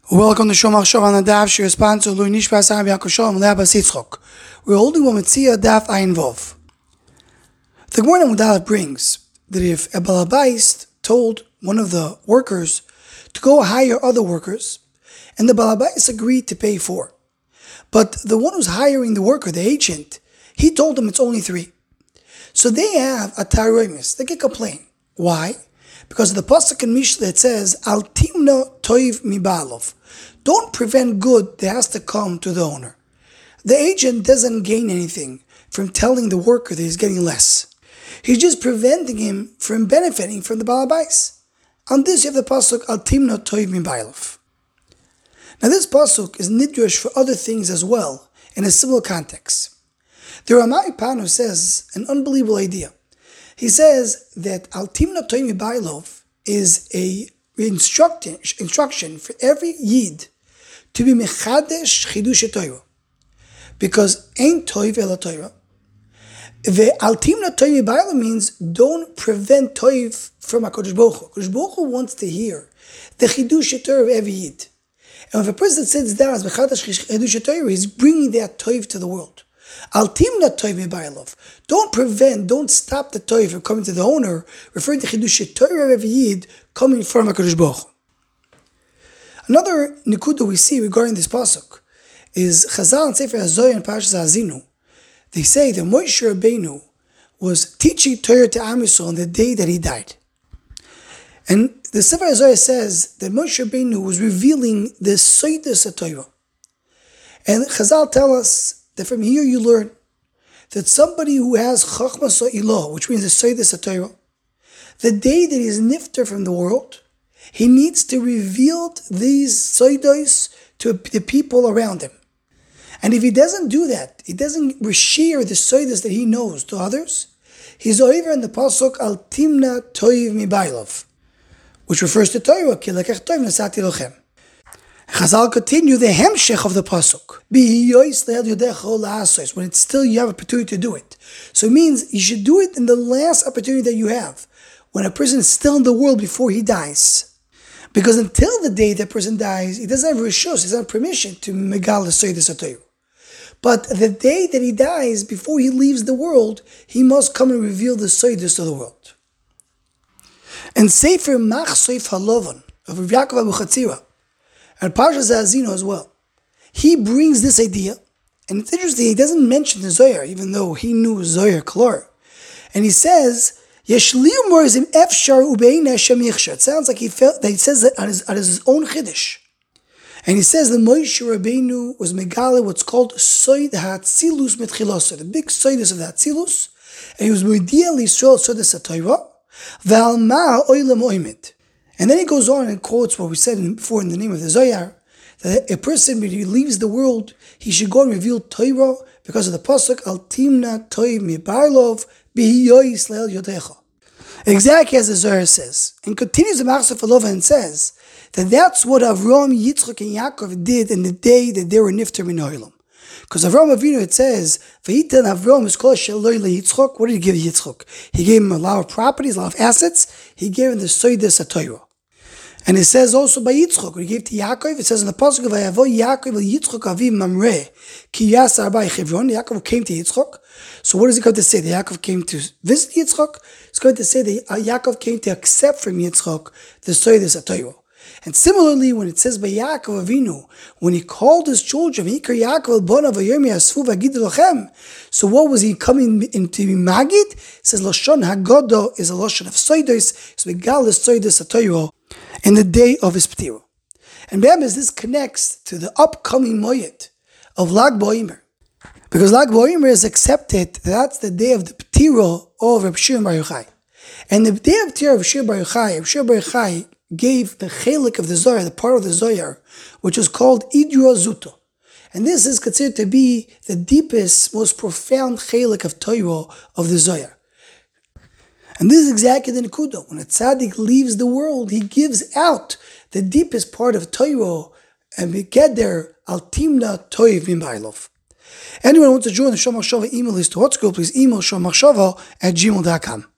Welcome to Shomach Shav on the Daf. She responds to Lui Nishbas Am Yaakov Shalom Le'abas Yitzchok. We're holding Mometzia Daf Ayin Vov. The Gemara Mudalef brings that if a Balabais told one of the workers to go hire other workers, and the Balabais agreed to pay 4, but the one who's hiring the worker, the agent, he told them it's only 3. So they have a taroimus. They can complain. Why? Because of the pasuk in Mishle it says, Al timno toiv mi ba'alov. Don't prevent good that has to come to the owner. The agent doesn't gain anything from telling the worker that he's getting less. He's just preventing him from benefiting from the balabais. On this you have the pasuk, Al timno toiv mi ba'alov. Now this pasuk is nidrush for other things as well, in a similar context. The Ramai Panu says an unbelievable idea. He says that Al Timna Toimi Bailov is a instruction for every Yid to be Mechadesh Chidush Torah. Because Ein Toiv Ela Torah. The Al Timna Toimi Bailov means don't prevent Toiv from HaKadosh Baruch Hu. HaKadosh Baruch Hu wants to hear the Chidush Torah of every Yid. And if a person sits down as Mechadesh Chidush Torah, he's bringing that Toiv to the world. Al timna toiv mi'bayilov. Don't stop the toiv from coming to the owner, referring to chidush Torah of Yid coming from HaKadosh Baruch Hu. Another nikuda we see regarding this pasuk is Chazal and Sefer HaZohar and Parshas Ha'azinu. They say that Moshe Rabbeinu was teaching Torah to Am Yisrael on the day that he died. And the Sefer HaZohar says that Moshe Rabbeinu was revealing the Soidos of Torah. And Chazal tell us that from here you learn that somebody who has Chachmas Ilah, which means the Soidos HaTorah, the day that he is nifter from the world, he needs to reveal these Soidos to the people around him. And if he doesn't do that, he doesn't share the Soidos that he knows to others, he's over in the Pasuk Al Timna Toiv Mi Bailov, which refers to Torah, Ki Lekech Toiv Nasati Lochem. Chazal continue the hemshech of the pasuk. When it's still you have opportunity to do it. So it means you should do it in the last opportunity that you have, when a person is still in the world before he dies. Because until the day that person dies, he doesn't have rishus, he doesn't have permission to megal the soidos HaTorah. But the day that he dies, before he leaves the world, he must come and reveal the soidos to the world. And Sefer Mach Soif Halovan of Rav Yaakov Abu Chatzira, and Parshas Ha'azinu as well, he brings this idea, and it's interesting, he doesn't mention the Zohar, even though he knew Zohar Klor. And he says, it sounds like he felt that he says that on his own Chiddush. And he says that Moshe Rabbeinu was Megale, what's called Soid HaTzilus Metchilosa, the big Soidus of the Hatzilus, and he was Moidia L'Yisrael Soidus HaTorah, V'alma Oilam Oimet. And then he goes on and quotes what we said before in the name of the Zohar, that a person, when he leaves the world, he should go and reveal Torah because of the pasuk Al Timna Toiv Mi Barlov B'Hiyois Le'el Yodecha. Exactly as the Zohar says, and continues the Machzor Falova and says that that's what Avram, Yitzchak, and Yaakov did in the day that they were nifter min ha'olam. Because Avram Avinu, it says, V'yitan Avram is called Shaloi LeYitzchak. What did he give Yitzchak? He gave him a lot of properties, a lot of assets. He gave him the Soidos HaTorah. And it says also by Yitzchak, when he gave to Yaakov, it says in the pasuk of Vayavo Yaakov Yitzchak Aviv Mamre Ki Yasar Bai Chevron. Yaakov came to Yitzchak. So what is he going to say? That Yaakov came to visit Yitzchak? It's going to say that Yaakov came to accept from Yitzchak the Soidos HaTorah. And similarly, when it says by Yaakov Avinu, when he called his children, so what was he coming into Magid? It says Lashon Hagodo is a Lashon of Soidos, so we got the Soidos HaTorah in the day of his Ptira. And remember, this connects to the upcoming Moyed of Lag BaOmer. Because Lag BaOmer is accepted, that's the day of the Ptira of Reb Shimon Bar Yochai. And the day of Ptira of Reb Shimon Bar Yochai gave the chelik of the Zohar, the part of the Zohar, which was called Idra Zuto. And this is considered to be the deepest, most profound chelik of Torah of the Zohar. And this is exactly the Nekuda. When a tzaddik leaves the world, he gives out the deepest part of Torah, and we get there, Al Timna Toiv Min Bailov. Anyone who wants to join the Shomach Shava email list to WhatsApp, please email shomachshava@gmail.com.